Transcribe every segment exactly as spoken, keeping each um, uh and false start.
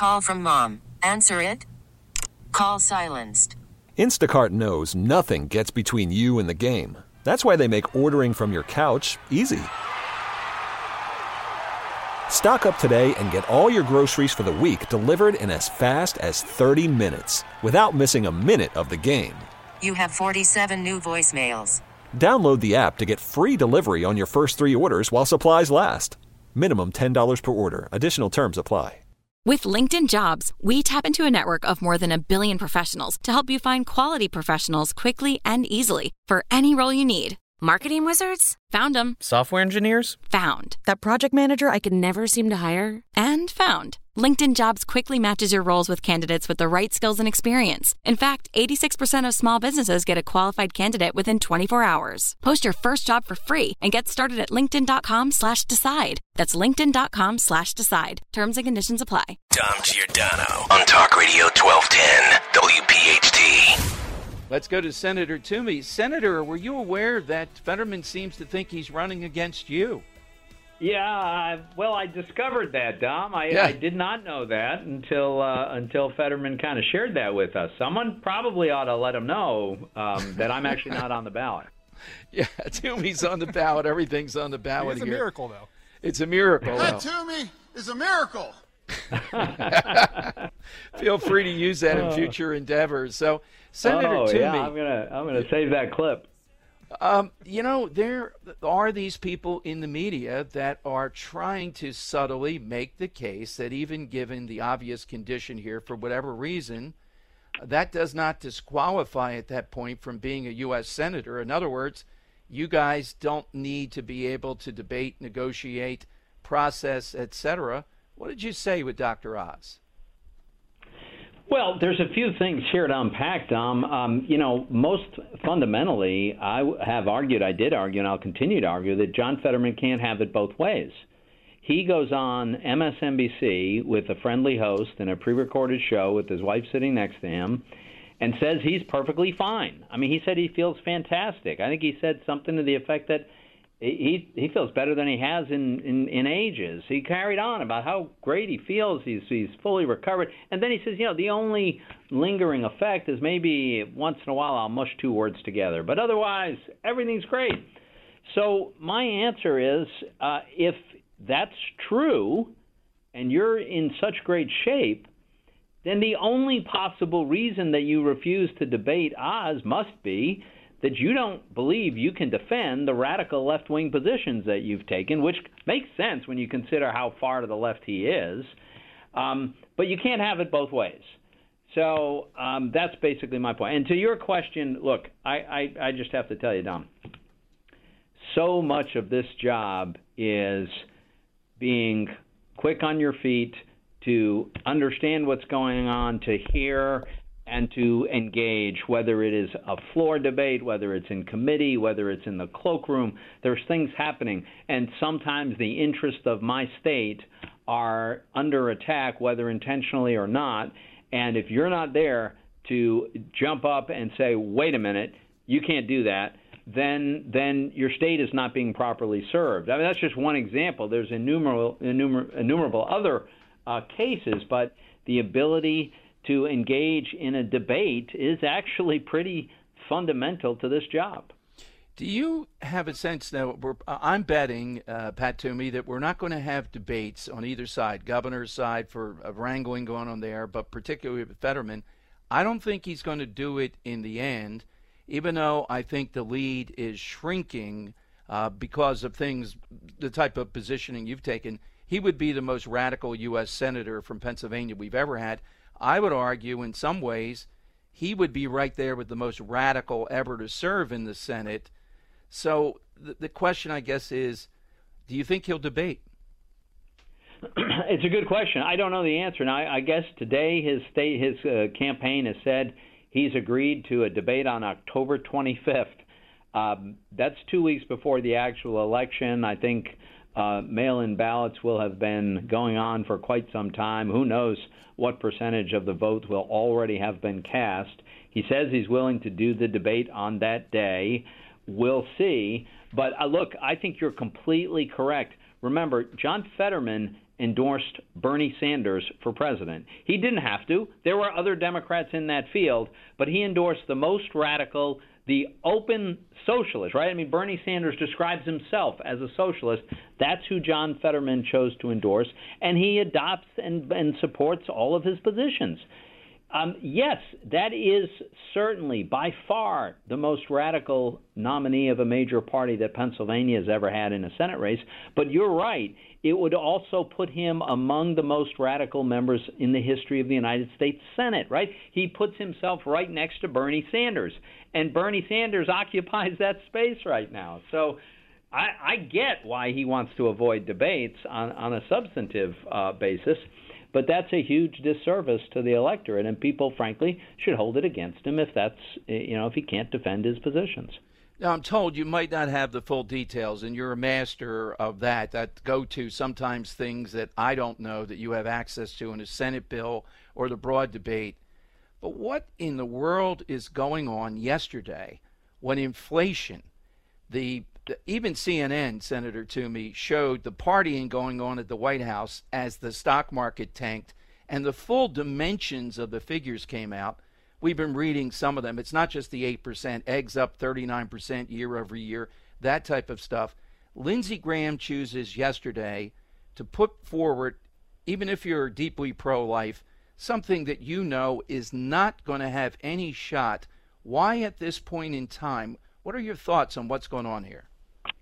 Call from mom. Answer it. Call silenced. Instacart knows nothing gets between you and the game. That's why they make ordering from your couch easy. Stock up today and get all your groceries for the week delivered in as fast as thirty minutes without missing a minute of the game. You have forty-seven new voicemails. Download the app to get free delivery on your first three orders while supplies last. Minimum ten dollars per order. Additional terms apply. With LinkedIn Jobs, we tap into a network of more than a billion professionals to help you find quality professionals quickly and easily for any role you need. Marketing wizards? Found them. Software engineers? Found. That project manager I could never seem to hire? And found. LinkedIn Jobs quickly matches your roles with candidates with the right skills and experience. In fact, eighty-six percent of small businesses get a qualified candidate within twenty-four hours. Post your first job for free and get started at linkedin.com slash decide. That's linkedin.com slash decide. Terms and conditions apply. Dom Giordano on Talk Radio twelve ten W P H T. Let's go to Senator Toomey. Senator, were you aware that Fetterman seems to think he's running against you? Yeah, I, well, I discovered that, Dom. I, yeah. I did not know that until uh, until Fetterman kind of shared that with us. Someone probably ought to let him know um, that I'm actually not on the ballot. Yeah, Toomey's on the ballot. Everything's on the ballot here. It's a miracle, though. It's a miracle. That Toomey is a miracle. Feel free to use that in future endeavors. So, Senator oh, Toomey, yeah, I'm gonna I'm gonna save that clip. Um, you know, there are these people in the media that are trying to subtly make the case that even given the obvious condition here, for whatever reason, that does not disqualify at that point from being a U S senator. In other words, you guys don't need to be able to debate, negotiate, process, et cetera. What did you say with Doctor Oz? Well, there's a few things here to unpack, Dom. Um, you know, most fundamentally, I have argued, I did argue, and I'll continue to argue, that John Fetterman can't have it both ways. He goes on M S N B C with a friendly host in a pre-recorded show with his wife sitting next to him and says he's perfectly fine. I mean, he said he feels fantastic. I think he said something to the effect that He he feels better than he has in, in, in ages. He carried on about how great he feels. He's he's fully recovered. And then he says, you know, the only lingering effect is maybe once in a while I'll mush two words together. But otherwise, everything's great. So my answer is, uh, if that's true and you're in such great shape, then the only possible reason that you refuse to debate Oz must be that you don't believe you can defend the radical left-wing positions that you've taken, which makes sense when you consider how far to the left he is. Um, but you can't have it both ways. So um, that's basically my point. And to your question, look, I, I, I just have to tell you, Dom, so much of this job is being quick on your feet to understand what's going on, to hear and to engage, whether it is a floor debate, whether it's in committee, whether it's in the cloakroom. There's things happening, and sometimes the interests of my state are under attack, whether intentionally or not. And if you're not there to jump up and say, wait a minute, you can't do that, then then your state is not being properly served. I mean, that's just one example. There's innumerable, innumerable, innumerable other uh, cases, but the ability to engage in a debate is actually pretty fundamental to this job. Do you have a sense now, we're, I'm betting, uh, Pat Toomey, that we're not going to have debates on either side, governor's side for a wrangling going on there, but particularly with Fetterman. I don't think he's going to do it in the end, even though I think the lead is shrinking uh, because of things, the type of positioning you've taken. He would be the most radical U S senator from Pennsylvania we've ever had. I would argue in some ways he would be right there with the most radical ever to serve in the Senate. So the, the question, I guess, is, do you think he'll debate? It's a good question. I don't know the answer. Now, I, I guess today his state, his uh, campaign has said he's agreed to a debate on October twenty-fifth. Um, that's two weeks before the actual election. I think uh, mail-in ballots will have been going on for quite some time. Who knows what percentage of the vote will already have been cast. He says he's willing to do the debate on that day. We'll see. But uh, look, I think you're completely correct. Remember, John Fetterman endorsed Bernie Sanders for president. He didn't have to. There were other Democrats in that field, but he endorsed the most radical, the open socialist, right? I mean, Bernie Sanders describes himself as a socialist. That's who John Fetterman chose to endorse, and he adopts and, and supports all of his positions. Um, yes, that is certainly by far the most radical nominee of a major party that Pennsylvania has ever had in a Senate race. But you're right. It would also put him among the most radical members in the history of the United States Senate, right? He puts himself right next to Bernie Sanders, and Bernie Sanders occupies that space right now. So I, I get why he wants to avoid debates on, on a substantive uh, basis. But that's a huge disservice to the electorate, and people, frankly, should hold it against him if that's, you know, if he can't defend his positions. Now, I'm told you might not have the full details, and you're a master of that. That go to sometimes things that I don't know that you have access to in a Senate bill or the broad debate. But what in the world is going on yesterday when inflation, the even C N N, Senator Toomey, showed the partying going on at the White House as the stock market tanked, and the full dimensions of the figures came out. We've been reading some of them. It's not just the eight percent, eggs up thirty-nine percent year over year, that type of stuff. Lindsey Graham chooses yesterday to put forward, even if you're deeply pro-life, something that you know is not going to have any shot. Why at this point in time? What are your thoughts on what's going on here?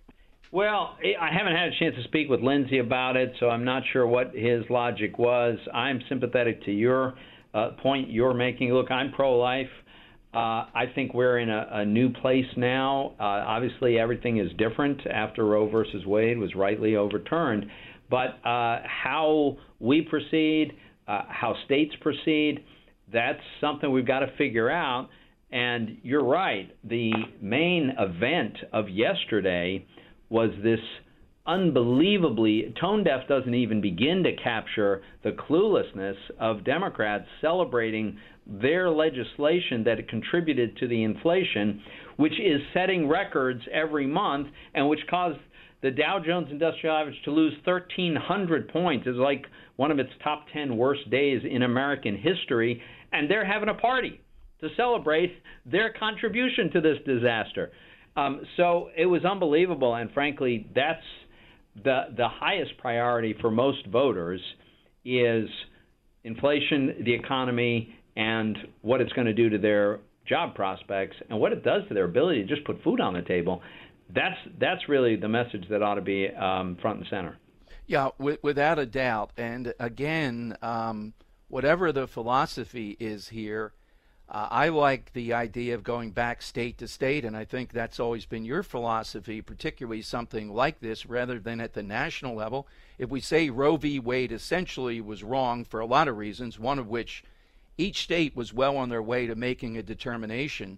Well, I haven't had a chance to speak with Lindsey about it, so I'm not sure what his logic was. I'm sympathetic to your uh, point you're making. Look, I'm pro-life. Uh, I think we're in a, a new place now. Uh, obviously, everything is different after Roe versus Wade was rightly overturned. But uh, how we proceed, uh, how states proceed, that's something we've got to figure out. And you're right. The main event of yesterday was this unbelievably, tone deaf doesn't even begin to capture the cluelessness of Democrats celebrating their legislation that contributed to the inflation, which is setting records every month and which caused the Dow Jones Industrial Average to lose thirteen hundred points. It's like one of its top ten worst days in American history, and they're having a party to celebrate their contribution to this disaster. Um, so it was unbelievable, and frankly, that's the the highest priority for most voters is inflation, the economy, and what it's going to do to their job prospects and what it does to their ability to just put food on the table. That's that's really the message that ought to be um, front and center. Yeah, w- without a doubt. And again, um, whatever the philosophy is here, Uh, I like the idea of going back state to state, and I think that's always been your philosophy, particularly something like this, rather than at the national level. If we say Roe v. Wade essentially was wrong for a lot of reasons, one of which each state was well on their way to making a determination,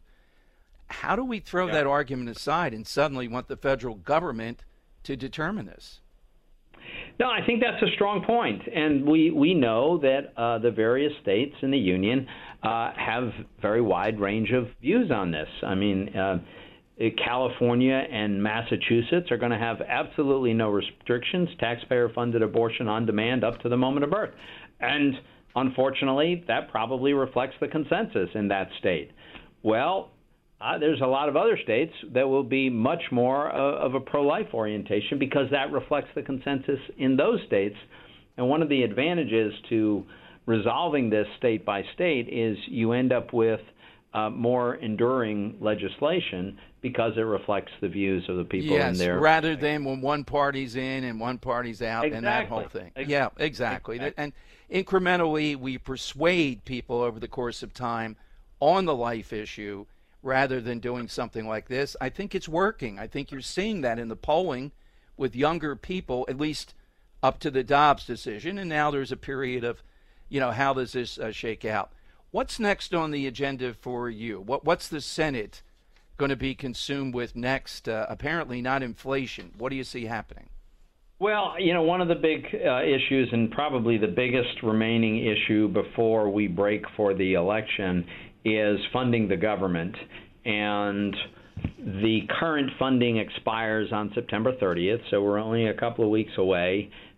how do we throw yeah. that argument aside and suddenly want the federal government to determine this? No, I think that's a strong point, and we, we know that uh, the various states in the union uh, have very wide range of views on this. I mean, uh, California and Massachusetts are going to have absolutely no restrictions, taxpayer-funded abortion on demand up to the moment of birth. And unfortunately, that probably reflects the consensus in that state. Well, Uh, there's a lot of other states that will be much more uh, of a pro-life orientation because that reflects the consensus in those states. And one of the advantages to resolving this state by state is you end up with uh, more enduring legislation because it reflects the views of the people yes, in there. Yes, rather than when one party's in and one party's out exactly. and that whole thing. Exactly. Yeah, exactly. exactly. And incrementally, we persuade people over the course of time on the life issue rather than doing something like this. I think it's working. I think you're seeing that in the polling with younger people, at least up to the Dobbs decision. And now there's a period of, you know, how does this uh, shake out? What's next on the agenda for you? What What's the Senate going to be consumed with next? Uh, apparently not inflation. What do you see happening? Well, you know, one of the big uh, issues and probably the biggest remaining issue before we break for the election is funding the government. And the current funding expires on September thirtieth, so we're only a couple of weeks away.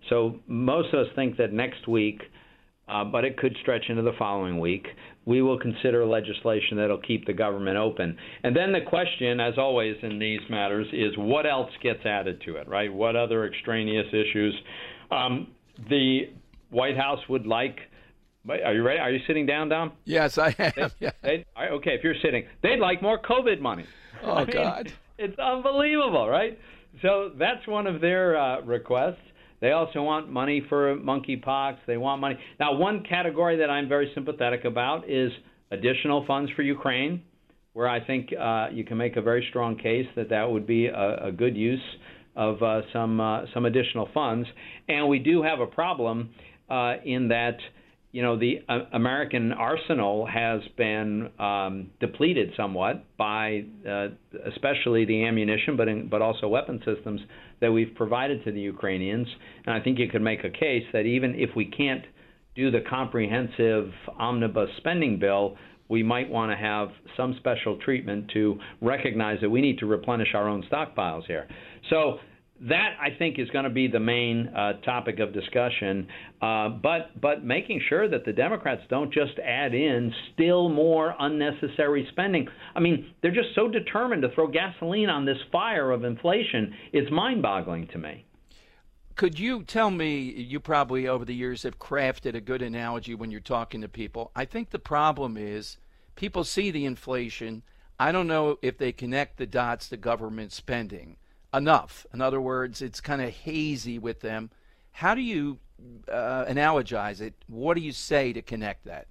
So most of us think that next week, uh, but it could stretch into the following week, we will consider legislation that will keep the government open. And then the question, as always in these matters, is what else gets added to it, right? What other extraneous issues? Um, the White House would like, are you ready? Are you sitting down, Dom? Yes, I am. They, yeah. they, okay, if you're sitting, they'd like more COVID money. Oh, I mean, God. It's unbelievable, right? So that's one of their uh, requests. They also want money for monkeypox. They want money. Now, one category that I'm very sympathetic about is additional funds for Ukraine, where I think uh, you can make a very strong case that that would be a, a good use of uh, some uh, some additional funds. And we do have a problem uh, in that, you know, the uh, American arsenal has been um, depleted somewhat by uh, especially the ammunition, but in, but also weapon systems that we've provided to the Ukrainians. And I think you could make a case that even if we can't do the comprehensive omnibus spending bill, we might want to have some special treatment to recognize that we need to replenish our own stockpiles here. So that, I think, is going to be the main uh, topic of discussion, uh, but but making sure that the Democrats don't just add in still more unnecessary spending. I mean, they're just so determined to throw gasoline on this fire of inflation. It's mind-boggling to me. Could you tell me, you probably over the years have crafted a good analogy when you're talking to people. I think the problem is people see the inflation. I don't know if they connect the dots to government spending enough. In other words, it's kind of hazy with them. How do you uh, analogize it? What do you say to connect that?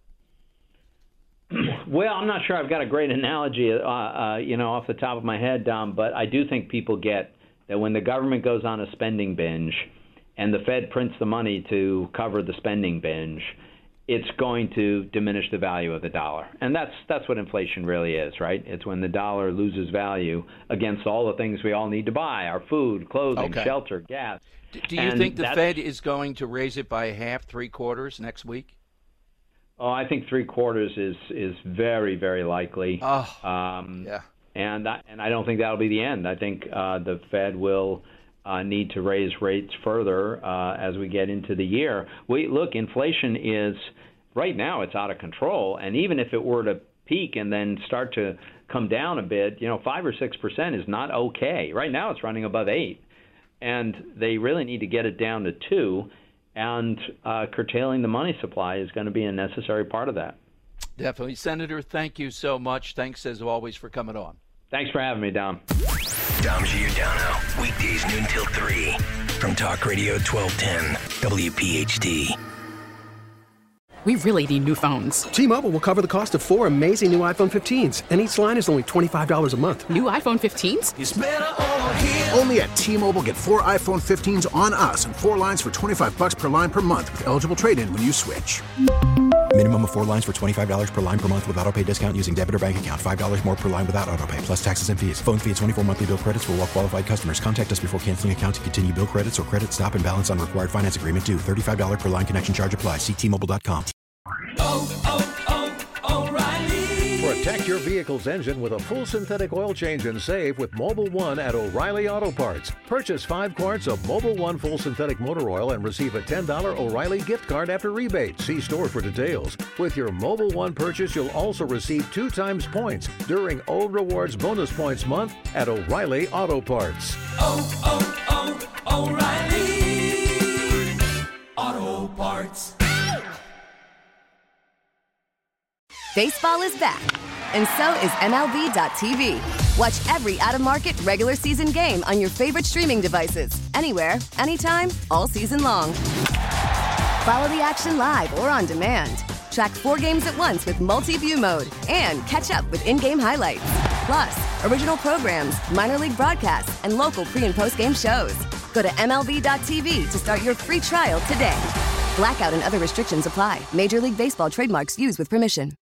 Well, I'm not sure I've got a great analogy, uh, uh, you know, off the top of my head, Dom, but I do think people get that when the government goes on a spending binge and the Fed prints the money to cover the spending binge, it's going to diminish the value of the dollar. And that's that's what inflation really is, right? It's when the dollar loses value against all the things we all need to buy, our food, clothing, okay. shelter, gas. Do, do you and think the Fed is going to raise it by a half, three quarters next week? Oh, I think three quarters is, is very, very likely. Oh, um, yeah. And I, and I don't think that'll be the end. I think uh, the Fed will uh, need to raise rates further uh, as we get into the year. We look, inflation is right now it's out of control, and even if it were to peak and then start to come down a bit, you know, five or six percent is not okay. Right now it's running above eight, and they really need to get it down to two. And uh, curtailing the money supply is going to be a necessary part of that. Definitely. Senator, thank you so much. Thanks, as always, for coming on. Thanks for having me, Dom. Dom Giordano, weekdays noon till three from Talk Radio twelve ten W P H T. We really need new phones. T-Mobile will cover the cost of four amazing new iPhone fifteens, and each line is only twenty-five dollars a month. New iPhone fifteens? It's better over here. Only at T-Mobile, get four iPhone fifteens on us and four lines for twenty-five bucks per line per month with eligible trade-in when you switch. Minimum of four lines for twenty-five dollars per line per month with autopay discount using debit or bank account. five dollars more per line without autopay, plus taxes and fees. Phone fee at twenty-four monthly bill credits for well-qualified customers. Contact us before canceling account to continue bill credits or credit stop and balance on required finance agreement due. thirty-five dollars per line connection charge applies. See T Mobile dot com. Oh, oh, oh, O'Reilly. Protect your vehicle's engine with a full synthetic oil change and save with Mobil one at O'Reilly Auto Parts. Purchase five quarts of Mobil one full synthetic motor oil and receive a ten dollars O'Reilly gift card after rebate. See store for details. With your Mobil one purchase, you'll also receive two times points during O Rewards Bonus Points Month at O'Reilly Auto Parts. Oh, oh, oh, O'Reilly Auto Parts. Baseball is back, and so is M L B dot T V. Watch every out-of-market, regular season game on your favorite streaming devices, anywhere, anytime, all season long. Follow the action live or on demand. Track four games at once with multi-view mode and catch up with in-game highlights. Plus, original programs, minor league broadcasts, and local pre- and post-game shows. Go to M L B dot T V to start your free trial today. Blackout and other restrictions apply. Major League Baseball trademarks used with permission.